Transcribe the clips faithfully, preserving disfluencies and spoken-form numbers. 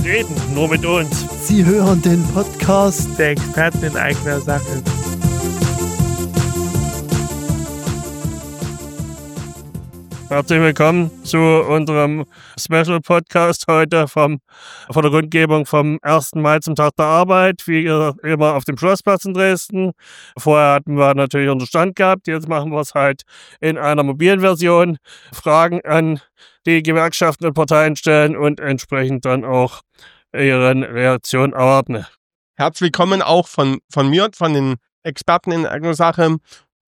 Reden nur mit uns. Sie hören den Podcast der Experten in eigener Sache. Herzlich willkommen zu unserem Special Podcast heute vom, von der Kundgebung vom ersten Mai zum Tag der Arbeit, wie immer auf dem Schlossplatz in Dresden. Vorher hatten wir natürlich unseren Stand gehabt, jetzt machen wir es halt in einer mobilen Version. Fragen an die Gewerkschaften und Parteien stellen und entsprechend dann auch ihren Reaktionen erwarten. Herzlich willkommen auch von, von mir, von den Experten in eigener Sache,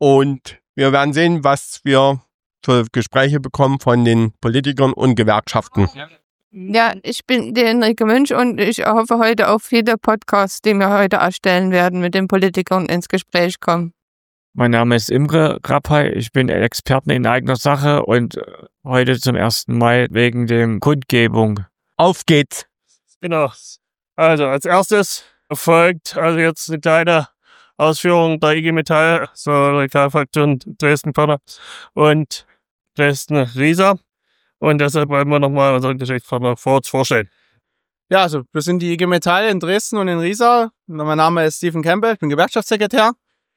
und wir werden sehen, was wir für Gespräche bekommen von den Politikern und Gewerkschaften. Ja, ich bin die Enrique Münch und ich hoffe heute auf viele Podcasts, die wir heute erstellen werden, mit den Politikern ins Gespräch kommen. Mein Name ist Imre Rappay, ich bin Experte in eigener Sache und heute zum ersten Mai wegen dem Kundgebung. Auf geht's! Genau. Also als erstes folgt also jetzt eine kleine Ausführung der I G Metall, so Regionalfraktion Dresden-Förder und Dresden-Riesa. Und deshalb wollen wir nochmal unseren Geschäftspartner vor uns vorstellen. Ja, also wir sind die I G Metall in Dresden und in Riesa. Mein Name ist Stephen Campbell, ich bin Gewerkschaftssekretär.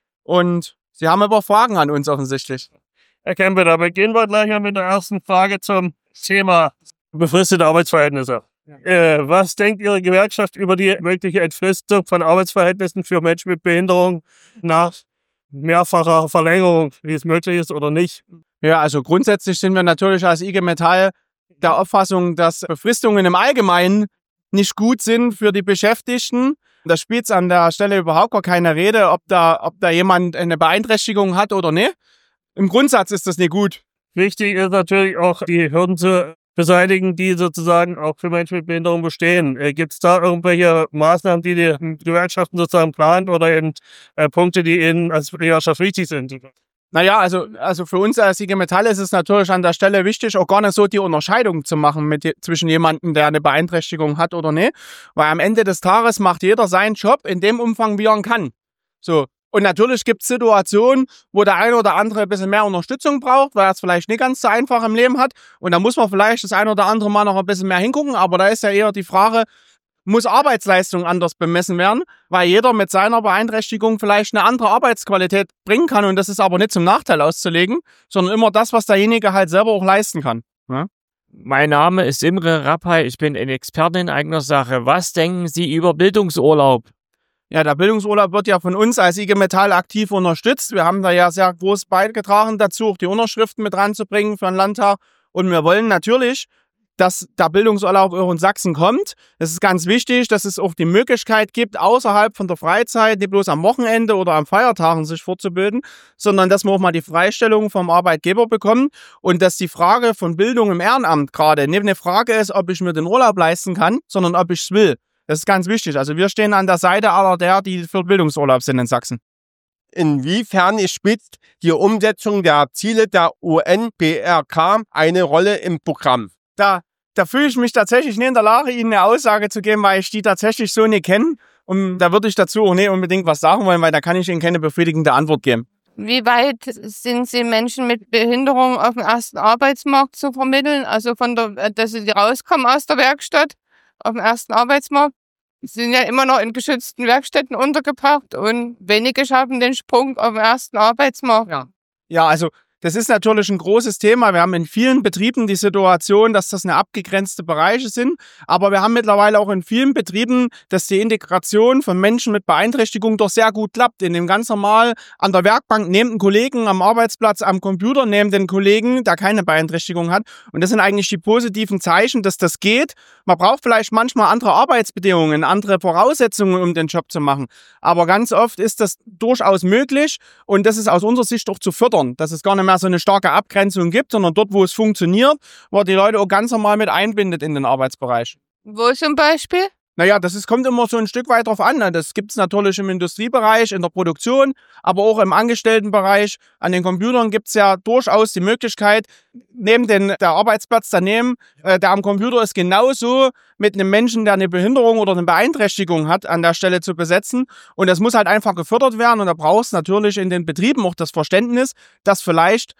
Und Sie haben aber Fragen an uns offensichtlich. Herr Campbell, da beginnen wir gleich mal mit der ersten Frage zum Thema befristete Arbeitsverhältnisse. Ja. Äh, was denkt Ihre Gewerkschaft über die mögliche Entfristung von Arbeitsverhältnissen für Menschen mit Behinderung nach mehrfacher Verlängerung, wie es möglich ist oder nicht? Ja, also grundsätzlich sind wir natürlich als I G Metall der Auffassung, dass Befristungen im Allgemeinen nicht gut sind für die Beschäftigten. Da spielt es an der Stelle überhaupt gar keine Rede, ob da, ob da jemand eine Beeinträchtigung hat oder nicht. Im Grundsatz ist das nicht gut. Wichtig ist natürlich auch, die Hürden zu beseitigen, die sozusagen auch für Menschen mit Behinderung bestehen. Äh, Gibt es da irgendwelche Maßnahmen, die die Gewerkschaften sozusagen plant oder eben äh, Punkte, die Ihnen als Gewerkschaft wichtig sind? Naja, also, also für uns als I G Metall ist es natürlich an der Stelle wichtig, auch gar nicht so die Unterscheidung zu machen mit, zwischen jemandem, der eine Beeinträchtigung hat oder nicht. Weil am Ende des Tages macht jeder seinen Job in dem Umfang, wie er ihn kann. So. Und natürlich gibt es Situationen, wo der eine oder andere ein bisschen mehr Unterstützung braucht, weil er es vielleicht nicht ganz so einfach im Leben hat. Und da muss man vielleicht das eine oder andere Mal noch ein bisschen mehr hingucken. Aber da ist ja eher die Frage, muss Arbeitsleistung anders bemessen werden, weil jeder mit seiner Beeinträchtigung vielleicht eine andere Arbeitsqualität bringen kann, und das ist aber nicht zum Nachteil auszulegen, sondern immer das, was derjenige halt selber auch leisten kann. Ja? Mein Name ist Imre Rappay, ich bin ein Experte in eigener Sache. Was denken Sie über Bildungsurlaub? Ja, der Bildungsurlaub wird ja von uns als I G Metall aktiv unterstützt. Wir haben da ja sehr groß beigetragen dazu, auch die Unterschriften mit ranzubringen für den Landtag, und wir wollen natürlich, dass der Bildungsurlaub auch in Sachsen kommt. Es ist ganz wichtig, dass es auch die Möglichkeit gibt, außerhalb von der Freizeit, nicht bloß am Wochenende oder an Feiertagen sich fortzubilden, sondern dass wir auch mal die Freistellung vom Arbeitgeber bekommen, und dass die Frage von Bildung im Ehrenamt gerade nicht eine Frage ist, ob ich mir den Urlaub leisten kann, sondern ob ich es will. Das ist ganz wichtig. Also wir stehen an der Seite aller der, die für Bildungsurlaub sind in Sachsen. Inwiefern spielt die Umsetzung der Ziele der U N B R K eine Rolle im Programm? Da Da fühle ich mich tatsächlich nicht in der Lage, Ihnen eine Aussage zu geben, weil ich die tatsächlich so nicht kenne. Und da würde ich dazu auch nicht unbedingt was sagen wollen, weil da kann ich Ihnen keine befriedigende Antwort geben. Wie weit sind Sie Menschen mit Behinderung auf dem ersten Arbeitsmarkt zu vermitteln? Also von der, dass sie rauskommen aus der Werkstatt auf dem ersten Arbeitsmarkt? Sie sind ja immer noch in geschützten Werkstätten untergebracht und wenige schaffen den Sprung auf den ersten Arbeitsmarkt. Ja, ja, also das ist natürlich ein großes Thema. Wir haben in vielen Betrieben die Situation, dass das eine abgegrenzte Bereiche sind. Aber wir haben mittlerweile auch in vielen Betrieben, dass die Integration von Menschen mit Beeinträchtigung doch sehr gut klappt. In dem ganz normal an der Werkbank neben den Kollegen, am Arbeitsplatz, am Computer neben den Kollegen, der keine Beeinträchtigung hat. Und das sind eigentlich die positiven Zeichen, dass das geht. Man braucht vielleicht manchmal andere Arbeitsbedingungen, andere Voraussetzungen, um den Job zu machen. Aber ganz oft ist das durchaus möglich. Und das ist aus unserer Sicht auch zu fördern, dass es gar nicht mehr so eine starke Abgrenzung gibt, sondern dort, wo es funktioniert, wo die Leute auch ganz normal mit einbindet in den Arbeitsbereich. Wo zum Beispiel? Naja, das ist, kommt immer so ein Stück weit drauf an. Das gibt es natürlich im Industriebereich, in der Produktion, aber auch im Angestelltenbereich. An den Computern gibt es ja durchaus die Möglichkeit, neben den, der Arbeitsplatz daneben, äh, der am Computer ist, genauso mit einem Menschen, der eine Behinderung oder eine Beeinträchtigung hat, an der Stelle zu besetzen. Und das muss halt einfach gefördert werden. Und da braucht es natürlich in den Betrieben auch das Verständnis, dass vielleicht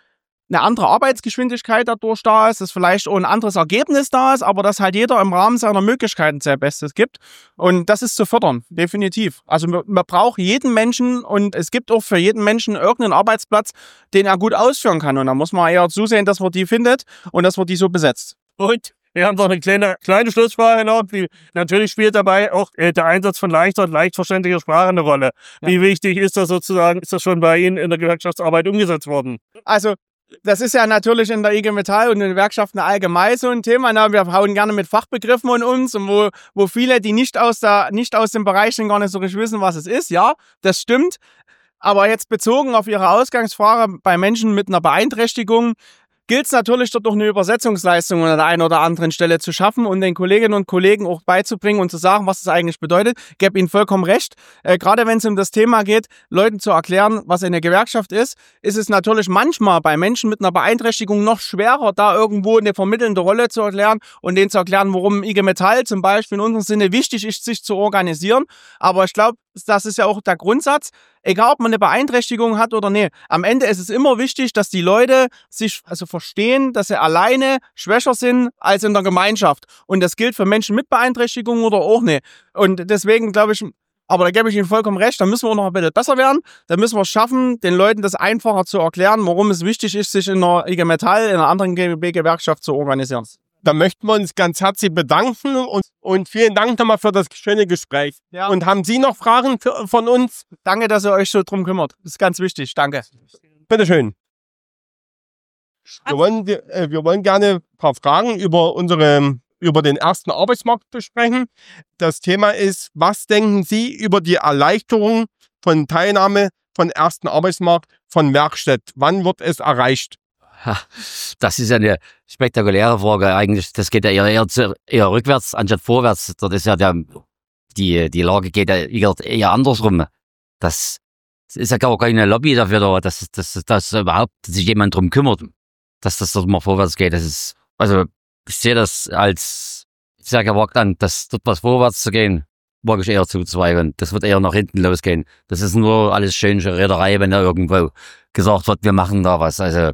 eine andere Arbeitsgeschwindigkeit dadurch da ist, dass vielleicht auch ein anderes Ergebnis da ist, aber dass halt jeder im Rahmen seiner Möglichkeiten sein Bestes gibt. Und das ist zu fördern, definitiv. Also man, man braucht jeden Menschen und es gibt auch für jeden Menschen irgendeinen Arbeitsplatz, den er gut ausführen kann. Und da muss man eher zusehen, dass man die findet und dass man die so besetzt. Und wir haben noch eine kleine, kleine Schlussfrage noch. Die, natürlich spielt dabei auch äh, der Einsatz von leichter und leicht verständlicher Sprache eine Rolle. Ja. Wie wichtig ist das sozusagen, ist das schon bei Ihnen in der Gewerkschaftsarbeit umgesetzt worden? Also das ist ja natürlich in der I G Metall und in den Gewerkschaften allgemein so ein Thema. Na, wir hauen gerne mit Fachbegriffen von uns, und wo, wo viele, die nicht aus, der, nicht aus dem Bereich sind, gar nicht so richtig wissen, was es ist. Ja, das stimmt. Aber jetzt bezogen auf Ihre Ausgangsfrage bei Menschen mit einer Beeinträchtigung, gilt es natürlich, dort noch eine Übersetzungsleistung an der einen oder anderen Stelle zu schaffen und den Kolleginnen und Kollegen auch beizubringen und zu sagen, was das eigentlich bedeutet. Ich gebe Ihnen vollkommen recht. Äh, gerade wenn es um das Thema geht, Leuten zu erklären, was eine Gewerkschaft ist, ist es natürlich manchmal bei Menschen mit einer Beeinträchtigung noch schwerer, da irgendwo eine vermittelnde Rolle zu erklären und denen zu erklären, warum I G Metall zum Beispiel in unserem Sinne wichtig ist, sich zu organisieren. Aber ich glaube, das ist ja auch der Grundsatz. Egal, ob man eine Beeinträchtigung hat oder nicht. Am Ende ist es immer wichtig, dass die Leute sich also verstehen, dass sie alleine schwächer sind als in der Gemeinschaft. Und das gilt für Menschen mit Beeinträchtigungen oder auch nicht. Und deswegen glaube ich, aber da gebe ich Ihnen vollkommen recht, da müssen wir auch noch ein bisschen besser werden. Da müssen wir es schaffen, den Leuten das einfacher zu erklären, warum es wichtig ist, sich in einer I G Metall, in einer anderen G B B-Gewerkschaft zu organisieren. Da möchten wir uns ganz herzlich bedanken und, und vielen Dank nochmal für das schöne Gespräch. Ja. Und haben Sie noch Fragen für, von uns? Danke, dass ihr euch so drum kümmert. Das ist ganz wichtig. Danke. Bitteschön. Wir wollen, wir, äh, wir wollen gerne ein paar Fragen über, unsere, über den ersten Arbeitsmarkt besprechen. Das Thema ist, was denken Sie über die Erleichterung von Teilnahme von ersten Arbeitsmarkt von Werkstätten? Wann wird es erreicht? Das ist ja eine spektakuläre Frage eigentlich. Das geht ja eher, eher, zu, eher rückwärts anstatt vorwärts. Dort ist ja der, die, die Lage geht ja eher andersrum. Das, das ist ja gar keine Lobby dafür da, dass, dass, dass überhaupt sich jemand drum kümmert, dass das dort mal vorwärts geht. Das ist, also ich sehe das als sehr gewagt an, dass dort was vorwärts zu gehen, mag ich eher zuzweifeln. Das wird eher nach hinten losgehen. Das ist nur alles schöne Rederei, wenn da irgendwo gesagt wird, wir machen da was. Also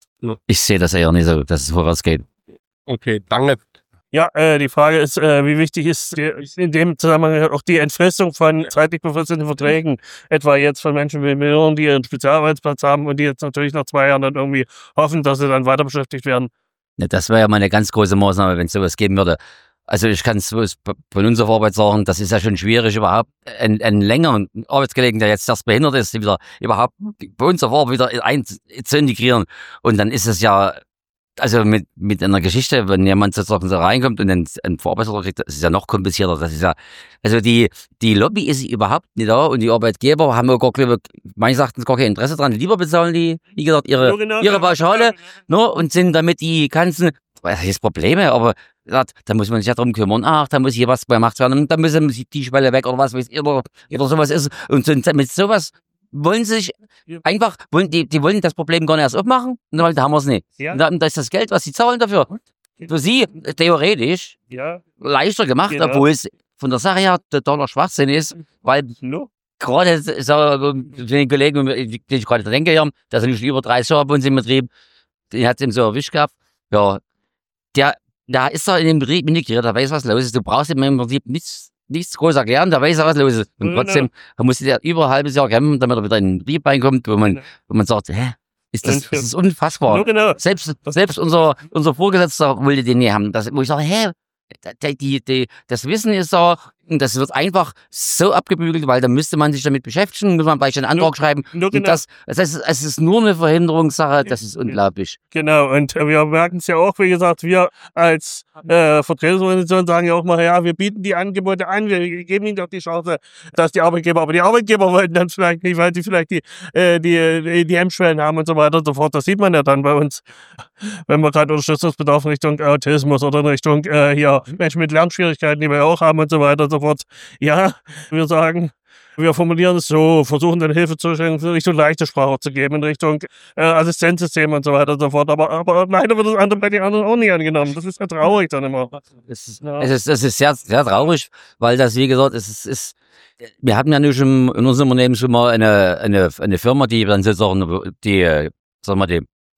ich sehe das eher nicht so, dass es vorwärts geht. Okay, danke. Ja, äh, die Frage ist, äh, wie wichtig ist die, in dem Zusammenhang auch die Entfristung von zeitlich befristeten Verträgen, etwa jetzt von Menschen wie Millionen, die ihren Spezialarbeitsplatz haben und die jetzt natürlich nach zwei Jahren dann irgendwie hoffen, dass sie dann weiter beschäftigt werden. Ja, das wäre ja mal eine ganz große Maßnahme, wenn es sowas geben würde. Also ich kann es von unserer Arbeit sagen, das ist ja schon schwierig, überhaupt einen, einen längeren Arbeitskollegen, der jetzt erst behindert ist, wieder überhaupt bei uns auf Arbeit wieder ein, zu integrieren. Und dann ist es ja, also mit, mit einer Geschichte, wenn jemand sozusagen so reinkommt und einen, einen Verarbeiter kriegt, das ist ja noch komplizierter. Das ist ja, also die, die Lobby ist überhaupt nicht da und die Arbeitgeber haben gar, meines Erachtens gar kein Interesse dran. Lieber bezahlen die, wie gesagt, ihre, genau, ihre Pauschale, no, und sind damit die ganzen, das ist Probleme, aber da muss man sich ja drum kümmern. Ach, da muss hier was gemacht werden, da müssen die Schwelle weg oder was weiß ich, oder, oder sowas ist. Und so, mit sowas wollen sie sich einfach, wollen, die, die wollen das Problem gar nicht erst aufmachen, und dann haben wir es nicht. Ja. Und da ist das Geld, was sie zahlen dafür, für sie theoretisch ja. leichter gemacht, genau. Obwohl es von der Sache her totaler Schwachsinn ist, weil no. gerade so den Kollegen, die ich gerade denke, hier, der ist nicht über dreißig Jahre bei uns im Betrieb, den hat es ihm so erwischt gehabt, ja, der Da ist er in dem Betrieb integriert, der weiß, was los ist. Du brauchst ihm im Prinzip nichts, nichts groß erklären, der weiß ja, was los ist. Und trotzdem, da musste der über ein halbes Jahr kämpfen, damit er wieder in den Betrieb reinkommt, wo man, wo man sagt, hä, ist das, das ist unfassbar. Genau. Selbst, selbst unser, unser Vorgesetzter wollte den nicht haben. Das, wo ich sage, hä, die, die, die, das Wissen ist da, und das wird einfach so abgebügelt, weil da müsste man sich damit beschäftigen, muss man vielleicht einen Antrag no, schreiben. No, und genau. das, das heißt, es ist nur eine Verhinderungssache, das ist unglaublich. Genau, und wir merken es ja auch, wie gesagt, wir als äh, Vertretungsorganisation sagen ja auch mal, ja, wir bieten die Angebote an, wir geben ihnen doch die Chance, dass die Arbeitgeber, aber die Arbeitgeber wollten dann vielleicht nicht, weil sie vielleicht die, äh, die, die, die Hemmschwellen haben und so weiter und so fort. Das sieht man ja dann bei uns, wenn wir gerade Unterstützungsbedarf in Richtung Autismus oder in Richtung äh, hier Menschen mit Lernschwierigkeiten, die wir auch haben und so weiter und so fort. Ja, wir sagen, wir formulieren es so, versuchen dann Hilfe zu in Richtung leichte Sprache zu geben, in Richtung äh, Assistenzsysteme und so weiter und so fort. Aber, aber leider wird das andere bei den anderen auch nicht angenommen. Das ist ja traurig dann immer. Es ist, ja. es ist, es ist sehr, sehr traurig, weil das, wie gesagt, es ist, ist wir hatten ja nur schon in unserem Unternehmen schon mal eine, eine, eine Firma, die dann sozusagen die, sagen wir, die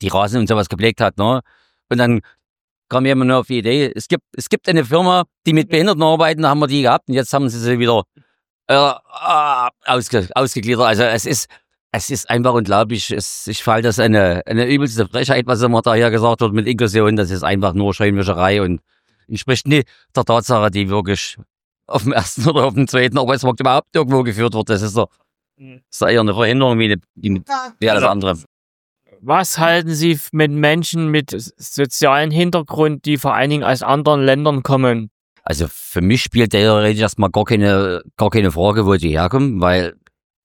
die Rasen und sowas gepflegt hat, ne? Und dann kam jemand nur auf die Idee, es gibt, es gibt eine Firma, die mit Behinderten arbeiten, da haben wir die gehabt und jetzt haben sie sie wieder äh, ausge, ausgegliedert. Also es ist, es ist einfach unglaublich. Es, ich fand das eine, eine übelste Frechheit, was immer da hier gesagt wird mit Inklusion. Das ist einfach nur Scheinwischerei und entspricht nicht der Tatsache, die wirklich auf dem ersten oder auf dem zweiten Arbeitsmarkt überhaupt irgendwo geführt wird. Das ist doch, das ist eher eine Verhinderung wie, eine, wie, wie alles andere. Was halten Sie mit Menschen mit sozialen Hintergrund, die vor allen Dingen aus anderen Ländern kommen? Also für mich spielt theoretisch erstmal gar keine, gar keine Frage, wo die herkommen, weil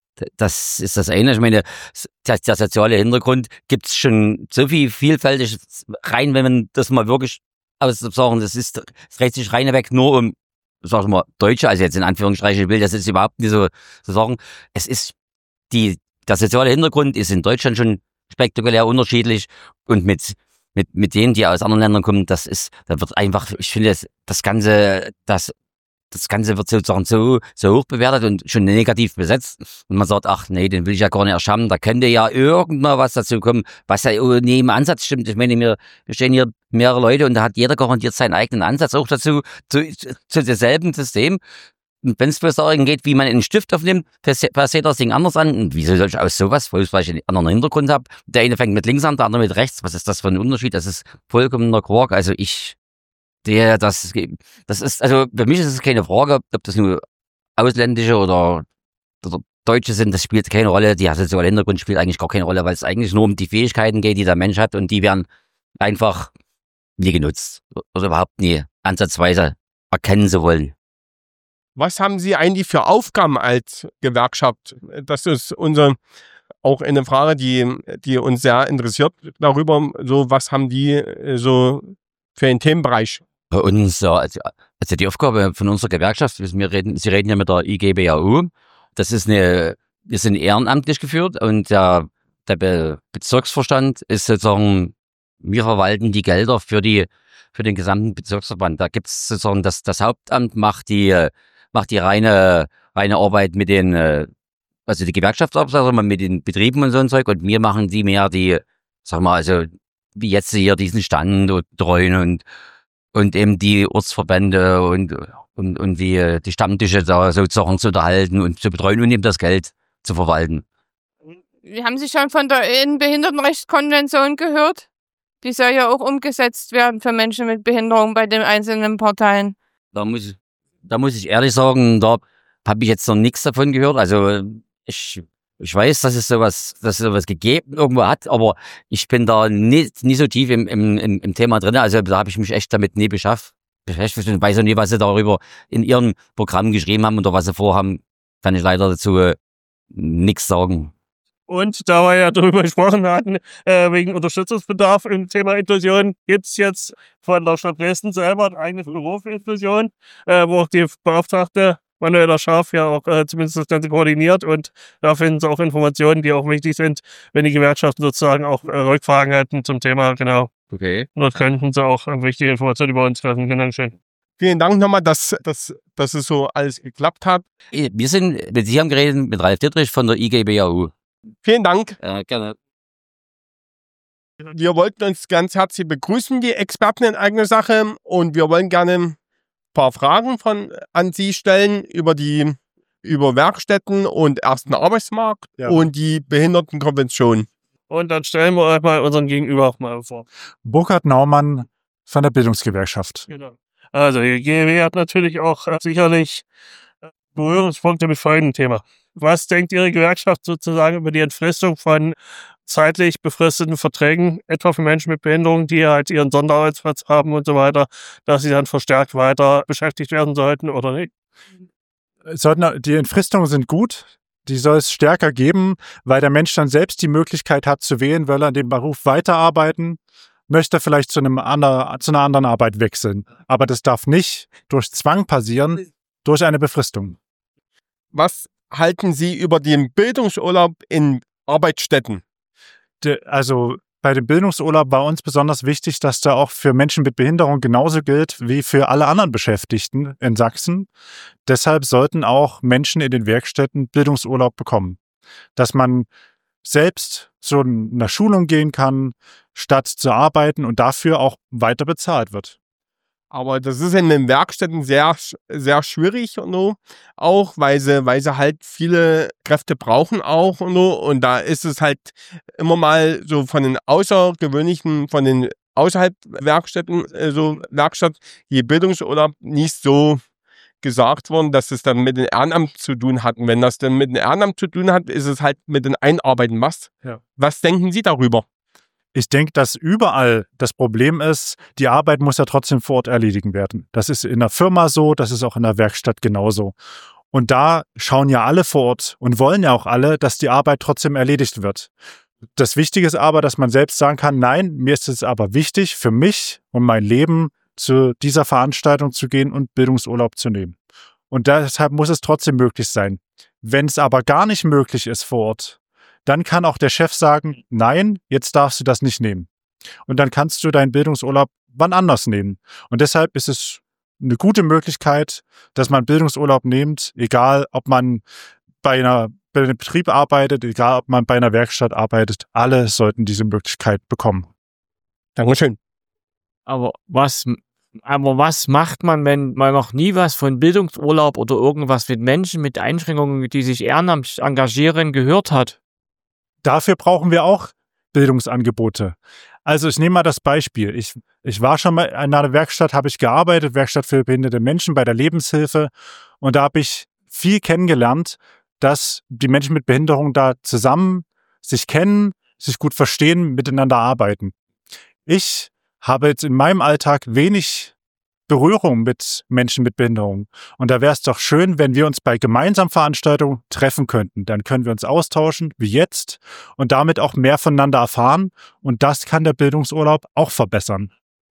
das ist das eine. Ich meine, der, der soziale Hintergrund gibt's schon so viel vielfältig rein, wenn man das mal wirklich aussagen, das ist, es dreht sich reinweg nur um, sag ich mal, Deutsche, also jetzt in Anführungsstrichen, ich will das jetzt überhaupt nicht so, so sagen. Es ist, die, der soziale Hintergrund ist in Deutschland schon spektakulär unterschiedlich und mit, mit, mit denen, die aus anderen Ländern kommen, das ist, da wird einfach, ich finde, das, das Ganze, das, das Ganze wird sozusagen so, so hoch bewertet und schon negativ besetzt. Und man sagt, ach nee, den will ich ja gar nicht erschaffen, da könnte ja irgendwann was dazu kommen, was ja nie im Ansatz stimmt. Ich meine, wir, wir stehen hier mehrere Leute und da hat jeder garantiert seinen eigenen Ansatz auch dazu, zu, zu, zu demselben System. Und wenn es bloß darum geht, wie man einen Stift aufnimmt, passiert das Ding anders an. Und wieso soll ich aus sowas, weil ich einen anderen Hintergrund habe? Der eine fängt mit links an, der andere mit rechts. Was ist das für ein Unterschied? Das ist vollkommener Quark. Also ich, der, das, das ist, also für mich ist es keine Frage, ob das nur ausländische oder, oder Deutsche sind. Das spielt keine Rolle. Der soziale Hintergrund spielt eigentlich gar keine Rolle, weil es eigentlich nur um die Fähigkeiten geht, die der Mensch hat. Und die werden einfach nie genutzt. Oder überhaupt nie ansatzweise erkennen zu wollen. Was haben Sie eigentlich für Aufgaben als Gewerkschaft? Das ist unsere, auch eine Frage, die, die uns sehr interessiert darüber. So, was haben die so für einen Themenbereich? Bei uns, also, also die Aufgabe von unserer Gewerkschaft, wir reden, Sie reden ja mit der I G B A U. Das ist eine, wir sind ehrenamtlich geführt und der, der Be- Bezirksvorstand ist sozusagen, wir verwalten die Gelder für die, für den gesamten Bezirksverband. Da gibt es sozusagen, das, das Hauptamt macht die, macht die reine, reine Arbeit mit den, also die Gewerkschaftsarbeit, mit den Betrieben und so ein Zeug und wir machen die mehr die, sag mal, also wie jetzt hier diesen Stand und betreuen und, und eben die Ortsverbände und, und, und die, die Stammtische da sozusagen zu unterhalten und zu betreuen und eben das Geld zu verwalten. Haben Sie schon von der Behindertenrechtskonvention gehört? Die soll ja auch umgesetzt werden für Menschen mit Behinderung bei den einzelnen Parteien. Da muss ich Da muss ich ehrlich sagen, da habe ich jetzt noch nichts davon gehört. Also ich, ich weiß, dass es sowas, dass es sowas gegeben irgendwo hat, aber ich bin da nicht, nicht so tief im, im, im Thema drin. Also da habe ich mich echt damit nie beschäftigt. beschäftigt und weiß auch nicht, was sie darüber in ihrem Programm geschrieben haben oder was sie vorhaben. Kann ich leider dazu äh, nichts sagen. Und da wir ja darüber gesprochen hatten, äh, wegen Unterstützungsbedarf im Thema Inklusion, gibt es jetzt von der Stadt Dresden selber ein eigenes Büro für Inklusion, äh, wo auch die Beauftragte Manuela Scharf ja auch äh, zumindest das Ganze koordiniert. Und da finden Sie auch Informationen, die auch wichtig sind, wenn die Gewerkschaften sozusagen auch äh, Rückfragen hätten zum Thema. Genau. Okay. Und dort könnten Sie auch äh, wichtige Informationen über uns treffen. Genau, schön. Vielen Dank nochmal, dass, dass, dass es so alles geklappt hat. Wir sind mit Sie haben geredet mit Ralf Dittrich von der I G B A U. Vielen Dank. Äh, gerne. Wir wollten uns ganz herzlich begrüßen, die Experten in eigener Sache. Und wir wollen gerne ein paar Fragen von, an Sie stellen über die über Werkstätten und ersten Arbeitsmarkt Ja. und die Behindertenkonvention. Und dann stellen wir euch mal unseren Gegenüber auch mal vor. Burkhard Naumann von der Bildungsgewerkschaft. Genau. Also, die G E W hat natürlich auch äh, sicherlich äh, Berührungspunkte mit folgendem Thema. Was denkt Ihre Gewerkschaft sozusagen über die Entfristung von zeitlich befristeten Verträgen, etwa für Menschen mit Behinderung, die halt ihren Sonderarbeitsplatz haben und so weiter, dass sie dann verstärkt weiter beschäftigt werden sollten oder nicht? Sollten, die Entfristungen sind gut. Die soll es stärker geben, weil der Mensch dann selbst die Möglichkeit hat zu wählen, will er an dem Beruf weiterarbeiten, möchte vielleicht zu, einem ander, zu einer anderen Arbeit wechseln. Aber das darf nicht durch Zwang passieren, durch eine Befristung. Was halten Sie über den Bildungsurlaub in Arbeitsstätten? De, also bei dem Bildungsurlaub war uns besonders wichtig, dass der auch für Menschen mit Behinderung genauso gilt wie für alle anderen Beschäftigten in Sachsen. Deshalb sollten auch Menschen in den Werkstätten Bildungsurlaub bekommen. Dass man selbst zu einer Schulung gehen kann, statt zu arbeiten und dafür auch weiter bezahlt wird. Aber das ist in den Werkstätten sehr, sehr schwierig und so, auch weil sie, weil sie halt viele Kräfte brauchen auch und so. Und da ist es halt immer mal so von den außergewöhnlichen, von den außerhalb Werkstätten, äh, so Werkstatt, je Bildungsurlaub nicht so gesagt worden, dass es dann mit dem Ehrenamt zu tun hat. Und wenn das dann mit dem Ehrenamt zu tun hat, ist es halt mit dem Einarbeiten was. Ja. Was denken Sie darüber? Ich denke, dass überall das Problem ist, die Arbeit muss ja trotzdem vor Ort erledigen werden. Das ist in der Firma so, das ist auch in der Werkstatt genauso. Und da schauen ja alle vor Ort und wollen ja auch alle, dass die Arbeit trotzdem erledigt wird. Das Wichtige ist aber, dass man selbst sagen kann, nein, mir ist es aber wichtig für mich und mein Leben, zu dieser Veranstaltung zu gehen und Bildungsurlaub zu nehmen. Und deshalb muss es trotzdem möglich sein. Wenn es aber gar nicht möglich ist vor Ort, dann kann auch der Chef sagen, nein, jetzt darfst du das nicht nehmen. Und dann kannst du deinen Bildungsurlaub wann anders nehmen. Und deshalb ist es eine gute Möglichkeit, dass man Bildungsurlaub nimmt, egal ob man bei, einer, bei einem Betrieb arbeitet, egal ob man bei einer Werkstatt arbeitet. Alle sollten diese Möglichkeit bekommen. Dankeschön. Aber was, aber was macht man, wenn man noch nie was von Bildungsurlaub oder irgendwas mit Menschen mit Einschränkungen, die sich ehrenamtlich engagieren, gehört hat? Dafür brauchen wir auch Bildungsangebote. Also ich nehme mal das Beispiel. Ich, ich war schon mal in einer Werkstatt, habe ich gearbeitet, Werkstatt für behinderte Menschen bei der Lebenshilfe. Und da habe ich viel kennengelernt, dass die Menschen mit Behinderung da zusammen sich kennen, sich gut verstehen, miteinander arbeiten. Ich habe jetzt in meinem Alltag wenig Berührung mit Menschen mit Behinderung. Und da wäre es doch schön, wenn wir uns bei gemeinsamen Veranstaltungen treffen könnten. Dann können wir uns austauschen, wie jetzt, und damit auch mehr voneinander erfahren. Und das kann der Bildungsurlaub auch verbessern.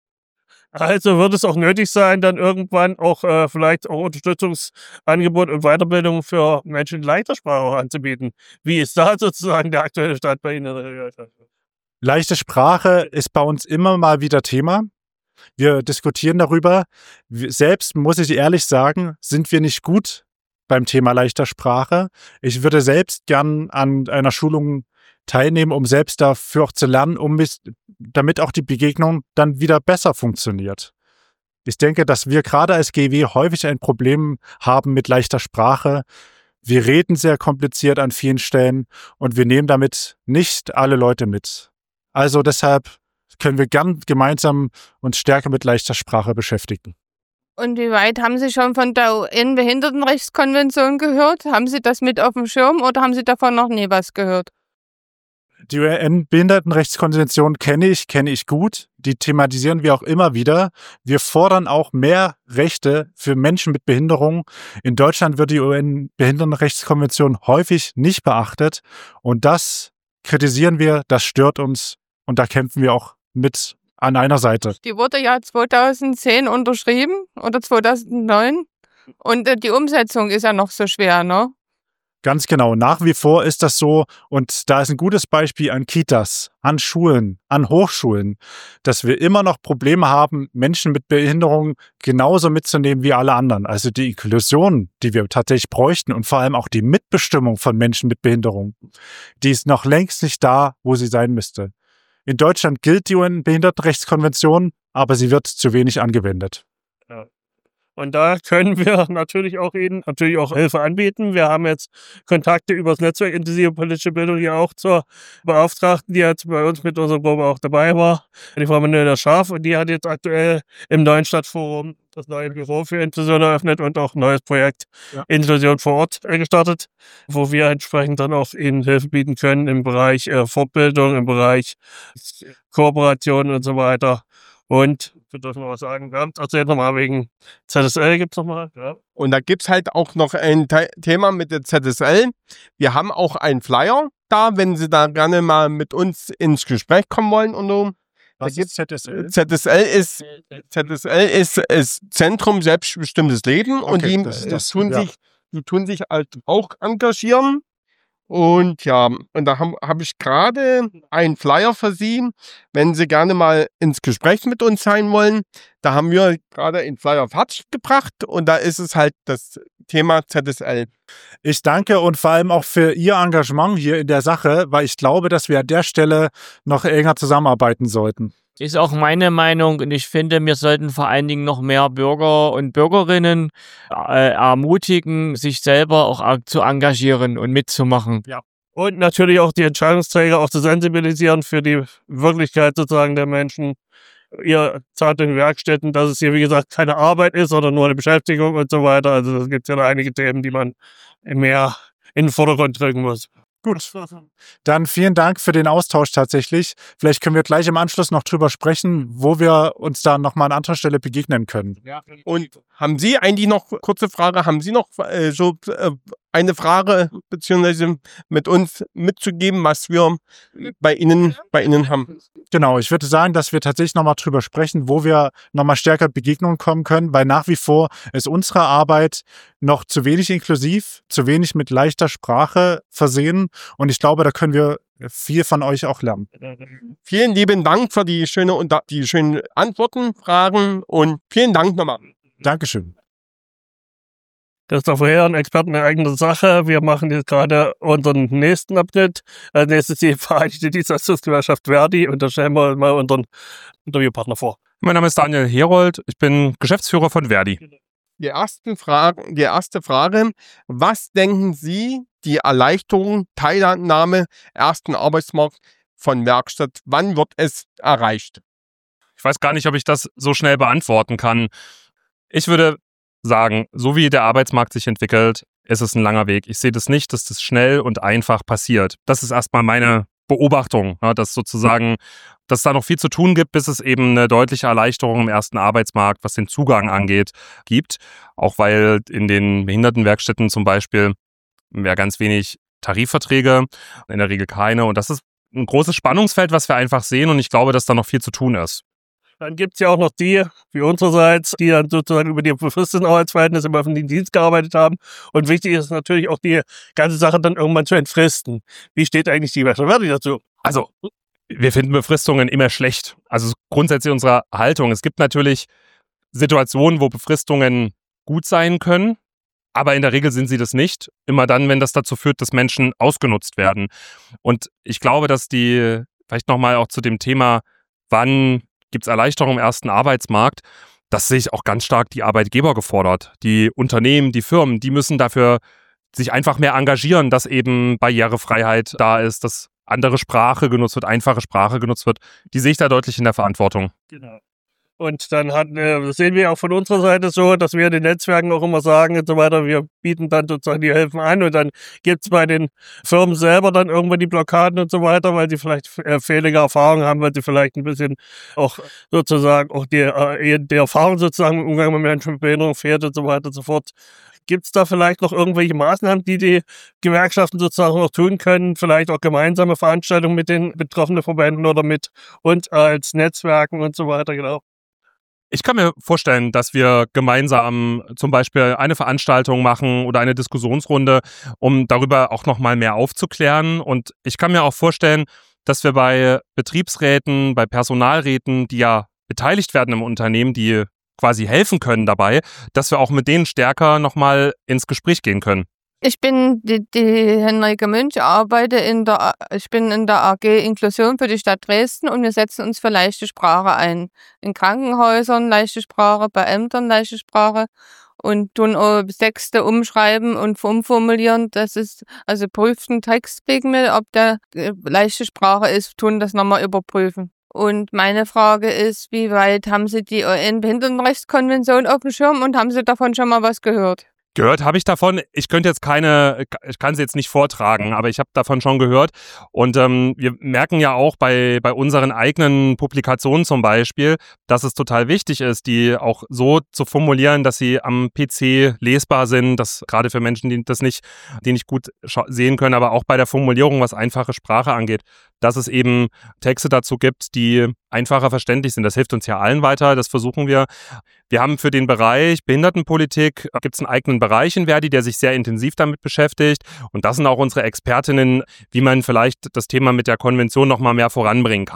Also wird es auch nötig sein, dann irgendwann auch äh, vielleicht auch Unterstützungsangebot und Weiterbildung für Menschen mit leichter Sprache auch anzubieten. Wie ist da sozusagen der aktuelle Stand bei Ihnen? Leichte Sprache ist bei uns immer mal wieder Thema. Wir diskutieren darüber. Wir, selbst, muss ich ehrlich sagen, sind wir nicht gut beim Thema leichter Sprache. Ich würde selbst gern an einer Schulung teilnehmen, um selbst dafür auch zu lernen, um mich, damit auch die Begegnung dann wieder besser funktioniert. Ich denke, dass wir gerade als G W häufig ein Problem haben mit leichter Sprache. Wir reden sehr kompliziert an vielen Stellen und wir nehmen damit nicht alle Leute mit. Also deshalb können wir gern gemeinsam uns stärker mit leichter Sprache beschäftigen. Und wie weit haben Sie schon von der U N-Behindertenrechtskonvention gehört? Haben Sie das mit auf dem Schirm oder haben Sie davon noch nie was gehört? Die U N-Behindertenrechtskonvention kenne ich, kenne ich gut. Die thematisieren wir auch immer wieder. Wir fordern auch mehr Rechte für Menschen mit Behinderung. In Deutschland wird die U N-Behindertenrechtskonvention häufig nicht beachtet. Und das kritisieren wir, das stört uns. Und da kämpfen wir auch mit an einer Seite. Die wurde ja zweitausendzehn unterschrieben oder zweitausendneun und äh, die Umsetzung ist ja noch so schwer, ne? Ganz genau. Nach wie vor ist das so und da ist ein gutes Beispiel an Kitas, an Schulen, an Hochschulen, dass wir immer noch Probleme haben, Menschen mit Behinderung genauso mitzunehmen wie alle anderen. Also die Inklusion, die wir tatsächlich bräuchten und vor allem auch die Mitbestimmung von Menschen mit Behinderung, die ist noch längst nicht da, wo sie sein müsste. In Deutschland gilt die U N-Behindertenrechtskonvention, aber sie wird zu wenig angewendet. Ja. Und da können wir natürlich auch Ihnen natürlich auch Hilfe anbieten. Wir haben jetzt Kontakte über das Netzwerk Intensive Politische Bildung hier auch zur Beauftragten, die jetzt bei uns mit unserer Gruppe auch dabei war, die Frau Manuela Scharf. Und die hat jetzt aktuell im neuen Stadtforum das neue Büro für Inklusion eröffnet und auch ein neues Projekt ja. Inklusion vor Ort gestartet, wo wir entsprechend dann auch Ihnen Hilfe bieten können im Bereich äh, Fortbildung, im Bereich Kooperation und so weiter. Und wir dürfen noch was sagen. Ja, erzählt nochmal wegen Z S L gibt es nochmal. Ja. Und da gibt es halt auch noch ein Te- Thema mit der Z S L. Wir haben auch einen Flyer da, wenn Sie da gerne mal mit uns ins Gespräch kommen wollen. Und so. Was ist Z S L? Z S L ist, Z S L ist, ist Zentrum Selbstbestimmtes Leben. Okay, und die, das das, tun ja. sich, die tun sich halt auch engagieren. Und ja, und da habe hab ich gerade einen Flyer für Sie, wenn Sie gerne mal ins Gespräch mit uns sein wollen. Da haben wir gerade einen Flyer fertig gebracht und da ist es halt das Thema Z S L. Ich danke und vor allem auch für Ihr Engagement hier in der Sache, weil ich glaube, dass wir an der Stelle noch enger zusammenarbeiten sollten. Ist auch meine Meinung und ich finde, wir sollten vor allen Dingen noch mehr Bürger und Bürgerinnen äh, ermutigen, sich selber auch zu engagieren und mitzumachen. Ja. Und natürlich auch die Entscheidungsträger auch zu sensibilisieren für die Wirklichkeit sozusagen der Menschen. Ihr zahlt in Werkstätten, dass es hier, wie gesagt, keine Arbeit ist, sondern nur eine Beschäftigung und so weiter. Also es gibt ja noch einige Themen, die man mehr in den Vordergrund drücken muss. Gut, dann vielen Dank für den Austausch tatsächlich. Vielleicht können wir gleich im Anschluss noch drüber sprechen, wo wir uns da nochmal an anderer Stelle begegnen können. Ja. Und haben Sie eigentlich noch, kurze Frage, haben Sie noch äh, so äh, eine Frage beziehungsweise mit uns mitzugeben, was wir bei Ihnen, bei Ihnen haben? Genau, ich würde sagen, dass wir tatsächlich nochmal drüber sprechen, wo wir nochmal stärker Begegnungen kommen können, weil nach wie vor ist unsere Arbeit noch zu wenig inklusiv, zu wenig mit leichter Sprache versehen und ich glaube, da können wir viel von euch auch lernen. Vielen lieben Dank für die, schöne, die schönen Antworten, Fragen und vielen Dank nochmal. Dankeschön. Das ist doch vorher ein Experten in eigener Sache. Wir machen jetzt gerade unseren nächsten Abschnitt. Als nächstes die Vereinigte Dienstleistungsgewerkschaft Verdi und da stellen wir mal unseren Interviewpartner vor. Mein Name ist Daniel Herold, ich bin Geschäftsführer von Verdi. Die erste Frage, die erste Frage, was denken Sie, die Erleichterung, Teilnahme, ersten Arbeitsmarkt von Werkstatt, wann wird es erreicht? Ich weiß gar nicht, ob ich das so schnell beantworten kann. Ich würde sagen, so wie der Arbeitsmarkt sich entwickelt, ist es ein langer Weg. Ich sehe das nicht, dass das schnell und einfach passiert. Das ist erstmal meine Beobachtung, ja, dass sozusagen, dass es da noch viel zu tun gibt, bis es eben eine deutliche Erleichterung im ersten Arbeitsmarkt, was den Zugang angeht, gibt. Auch weil in den Behindertenwerkstätten zum Beispiel ja ganz wenig Tarifverträge, in der Regel keine. Und das ist ein großes Spannungsfeld, was wir einfach sehen. Und ich glaube, dass da noch viel zu tun ist. Dann gibt es ja auch noch die, wie unsererseits, die dann sozusagen über die befristeten Arbeitsverhältnisse im öffentlichen Dienst gearbeitet haben. Und wichtig ist natürlich auch die ganze Sache dann irgendwann zu entfristen. Wie steht eigentlich die Verdi dazu? Also, wir finden Befristungen immer schlecht. Also grundsätzlich unsere Haltung. Es gibt natürlich Situationen, wo Befristungen gut sein können, aber in der Regel sind sie das nicht. Immer dann, wenn das dazu führt, dass Menschen ausgenutzt werden. Und ich glaube, dass die, vielleicht nochmal auch zu dem Thema, wann gibt es Erleichterung im ersten Arbeitsmarkt, das sehe ich auch ganz stark die Arbeitgeber gefordert. Die Unternehmen, die Firmen, die müssen dafür sich einfach mehr engagieren, dass eben Barrierefreiheit da ist, dass andere Sprache genutzt wird, einfache Sprache genutzt wird. Die sehe ich da deutlich in der Verantwortung. Genau. Und dann hat, das sehen wir auch von unserer Seite so, dass wir den Netzwerken auch immer sagen und so weiter, wir bieten dann sozusagen die Hilfen an und dann gibt es bei den Firmen selber dann irgendwann die Blockaden und so weiter, weil sie vielleicht fehlige Erfahrungen haben, weil sie vielleicht ein bisschen auch sozusagen auch die, die Erfahrung sozusagen im Umgang mit Menschen mit Behinderung fehlt und so weiter und so fort. Gibt es da vielleicht noch irgendwelche Maßnahmen, die die Gewerkschaften sozusagen noch tun können? Vielleicht auch gemeinsame Veranstaltungen mit den betroffenen Verbänden oder mit uns als Netzwerken und so weiter, genau. Ich kann mir vorstellen, dass wir gemeinsam zum Beispiel eine Veranstaltung machen oder eine Diskussionsrunde, um darüber auch nochmal mehr aufzuklären. Und ich kann mir auch vorstellen, dass wir bei Betriebsräten, bei Personalräten, die ja beteiligt werden im Unternehmen, die quasi helfen können dabei, dass wir auch mit denen stärker nochmal ins Gespräch gehen können. Ich bin die, die Henrike Münch, arbeite in der, ich bin in der A G Inklusion für die Stadt Dresden und wir setzen uns für leichte Sprache ein. In Krankenhäusern leichte Sprache, bei Ämtern leichte Sprache und tun auch Texte umschreiben und umformulieren. Das ist, also prüften Text kriegen wir, ob der leichte Sprache ist, tun das nochmal überprüfen. Und meine Frage ist, wie weit haben Sie die U N-Behindertenrechtskonvention auf dem Schirm und haben Sie davon schon mal was gehört? Gehört habe ich davon. Ich könnte jetzt keine, ich kann sie jetzt nicht vortragen, aber ich habe davon schon gehört. Und ähm, wir merken ja auch bei, bei unseren eigenen Publikationen zum Beispiel, dass es total wichtig ist, die auch so zu formulieren, dass sie am P C lesbar sind, dass gerade für Menschen, die das nicht, die nicht gut sehen können, aber auch bei der Formulierung, was einfache Sprache angeht, dass es eben Texte dazu gibt, die einfacher verständlich sind. Das hilft uns ja allen weiter, das versuchen wir. Wir haben für den Bereich Behindertenpolitik, gibt es einen eigenen Bereich in Verdi, der sich sehr intensiv damit beschäftigt. Und das sind auch unsere Expertinnen, wie man vielleicht das Thema mit der Konvention noch mal mehr voranbringen kann.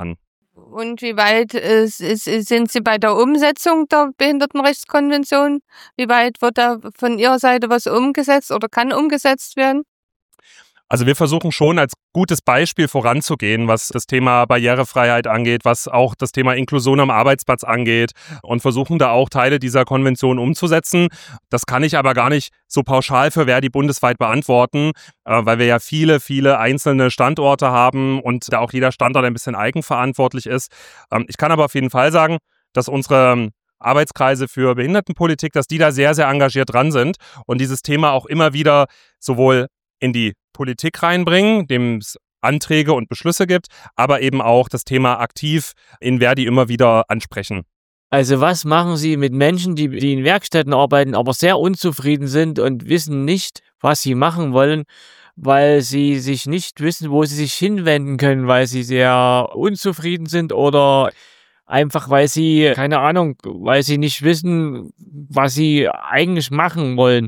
Und wie weit ist, ist, sind Sie bei der Umsetzung der Behindertenrechtskonvention? Wie weit wird da von Ihrer Seite was umgesetzt oder kann umgesetzt werden? Also wir versuchen schon als gutes Beispiel voranzugehen, was das Thema Barrierefreiheit angeht, was auch das Thema Inklusion am Arbeitsplatz angeht und versuchen da auch Teile dieser Konvention umzusetzen. Das kann ich aber gar nicht so pauschal für Verdi bundesweit beantworten, weil wir ja viele, viele einzelne Standorte haben und da auch jeder Standort ein bisschen eigenverantwortlich ist. Ich kann aber auf jeden Fall sagen, dass unsere Arbeitskreise für Behindertenpolitik, dass die da sehr, sehr engagiert dran sind und dieses Thema auch immer wieder sowohl in die Politik reinbringen, dem es Anträge und Beschlüsse gibt, aber eben auch das Thema aktiv in Verdi immer wieder ansprechen. Also was machen Sie mit Menschen, die, die in Werkstätten arbeiten, aber sehr unzufrieden sind und wissen nicht, was sie machen wollen, weil sie sich nicht wissen, wo sie sich hinwenden können, weil sie sehr unzufrieden sind oder einfach, weil sie, keine Ahnung, weil sie nicht wissen, was sie eigentlich machen wollen?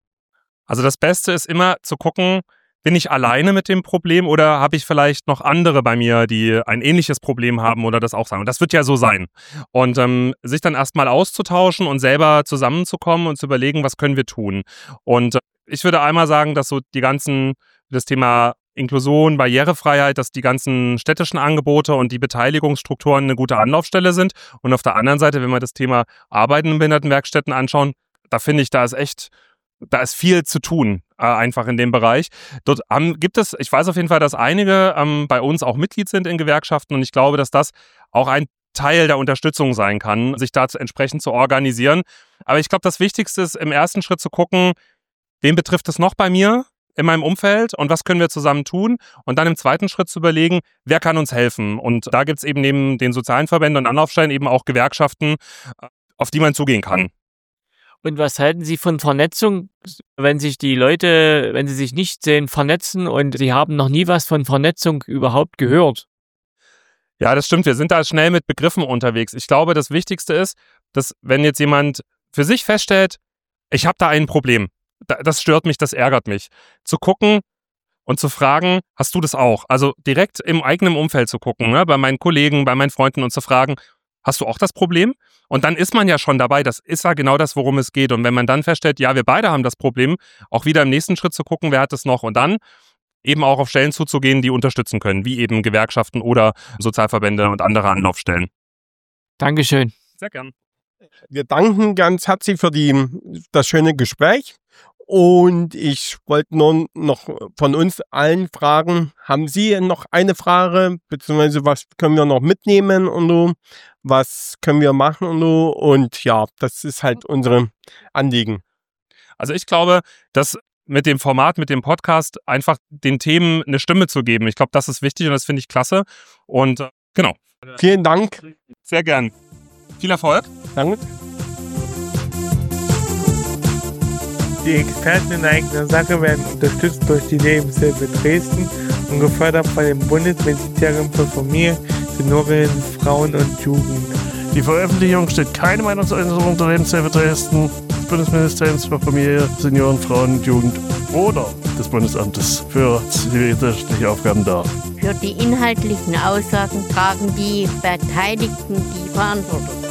Also das Beste ist immer zu gucken, bin ich alleine mit dem Problem oder habe ich vielleicht noch andere bei mir, die ein ähnliches Problem haben oder das auch sagen? Und das wird ja so sein. Und ähm, sich dann erstmal auszutauschen und selber zusammenzukommen und zu überlegen, was können wir tun? Und äh, ich würde einmal sagen, dass so die ganzen, das Thema Inklusion, Barrierefreiheit, dass die ganzen städtischen Angebote und die Beteiligungsstrukturen eine gute Anlaufstelle sind. Und auf der anderen Seite, wenn wir das Thema Arbeiten in Behindertenwerkstätten anschauen, da finde ich, da ist echt Da ist viel zu tun, äh, einfach in dem Bereich. Dort ähm, gibt es, ich weiß auf jeden Fall, dass einige ähm, bei uns auch Mitglied sind in Gewerkschaften und ich glaube, dass das auch ein Teil der Unterstützung sein kann, sich dazu entsprechend zu organisieren. Aber ich glaube, das Wichtigste ist im ersten Schritt zu gucken, wen betrifft es noch bei mir in meinem Umfeld und was können wir zusammen tun? Und dann im zweiten Schritt zu überlegen, wer kann uns helfen? Und da gibt es eben neben den sozialen Verbänden und Anlaufstellen eben auch Gewerkschaften, auf die man zugehen kann. Und was halten Sie von Vernetzung, wenn sich die Leute, wenn sie sich nicht sehen, vernetzen und sie haben noch nie was von Vernetzung überhaupt gehört? Ja, das stimmt. Wir sind da schnell mit Begriffen unterwegs. Ich glaube, das Wichtigste ist, dass wenn jetzt jemand für sich feststellt, ich habe da ein Problem, das stört mich, das ärgert mich, zu gucken und zu fragen, hast du das auch? Also direkt im eigenen Umfeld zu gucken, ne? Bei meinen Kollegen, bei meinen Freunden und zu fragen, hast du auch das Problem? Und dann ist man ja schon dabei, das ist ja genau das, worum es geht. Und wenn man dann feststellt, ja, wir beide haben das Problem, auch wieder im nächsten Schritt zu gucken, wer hat es noch und dann eben auch auf Stellen zuzugehen, die unterstützen können, wie eben Gewerkschaften oder Sozialverbände und andere Anlaufstellen. Dankeschön. Sehr gern. Wir danken ganz herzlich für die, das schöne Gespräch. Und ich wollte nur noch von uns allen fragen, haben Sie noch eine Frage, beziehungsweise was können wir noch mitnehmen und so, was können wir machen und so, und ja, das ist halt unsere Anliegen. Also ich glaube, dass mit dem Format, mit dem Podcast einfach den Themen eine Stimme zu geben, ich glaube, das ist wichtig und das finde ich klasse und äh, genau. Vielen Dank. Sehr gern. Viel Erfolg. Danke. Die Experten in eigener Sache werden unterstützt durch die Lebenshilfe Dresden und gefördert von dem Bundesministerium für Familie, Senioren, Frauen und Jugend. Die Veröffentlichung steht keine Meinungsäußerung der Lebenshilfe Dresden, des Bundesministeriums für Familie, Senioren, Frauen und Jugend oder des Bundesamtes für zivilgesellschaftliche Aufgaben dar. Für die inhaltlichen Aussagen tragen die Beteiligten die Verantwortung.